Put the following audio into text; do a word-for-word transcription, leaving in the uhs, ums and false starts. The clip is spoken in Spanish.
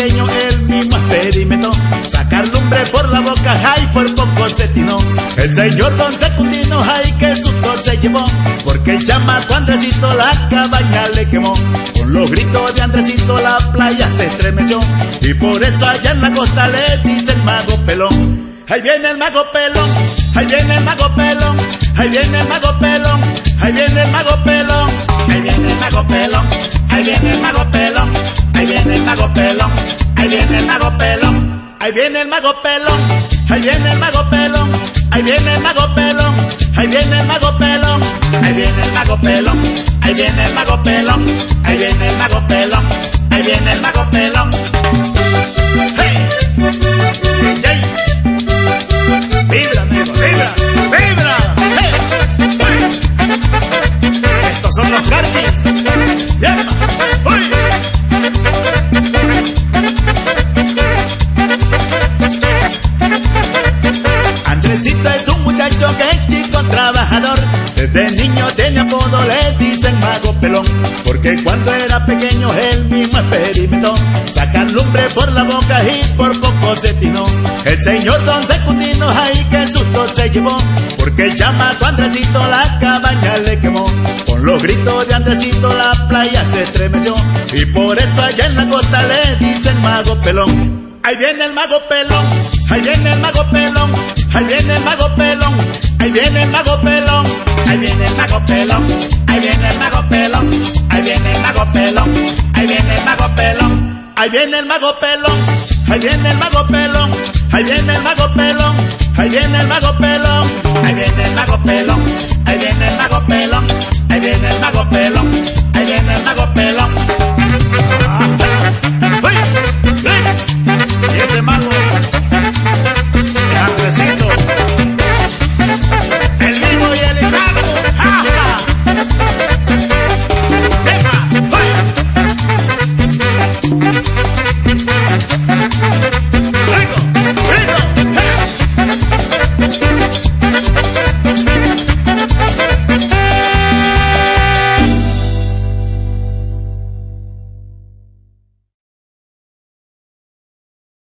pequeño el mismo experimentó, sacar lumbre por la boca, ay, por poco se tinó. El señor don Secundino, ay, que susto se llevó, porque el chamaco Andresito la cabaña le quemó. Con los gritos de Andresito la playa se estremeció, y por eso allá en la costa le dicen mago pelón. Ahí viene el mago pelón, ahí viene el mago pelón, ahí viene el mago pelón, ahí viene el mago pelón, ahí viene el mago pelón, ahí viene el mago pelón, ahí viene el mago pelón, ahí viene el mago pelón, ahí viene el mago pelón, ahí viene el mago pelón, ahí viene el mago pelón, ahí viene el mago pelón, ahí viene el mago pelón, ahí viene el mago pelón, ahí viene el mago pelón, ahí viene el mago pelón. ¡Hey! D J, vibra, amigo, vibra, vibra. ¡Hey! Estos son los Carquis. ¡Yepa! ¡Uy! Andresito es un muchacho que es chico trabajador. Desde niño tiene apodo, le dicen mago pelón, porque cuando era pequeño él mismo experimentó, sacar lumbre por la boca y por poco se tinó. El señor don Secundino, ay, que susto se llevó, porque el chamaco Andresito la cabaña le quemó. Con los gritos de Andresito la playa se estremeció, y por eso allá en la costa le dicen mago pelón. Ahí viene el mago pelón, ahí viene el mago pelón, ahí viene el mago pelón, ahí viene el mago pelón, ahí viene el mago pelón, ahí viene el mago pelón, ahí viene el mago pelón, ahí viene el mago pelón, ahí viene el mago pelón, ahí viene el mago pelón, ahí viene el mago pelón, ahí viene el mago pelón, ahí viene el mago pelón, ahí viene el mago pelón, ahí viene el mago pelón.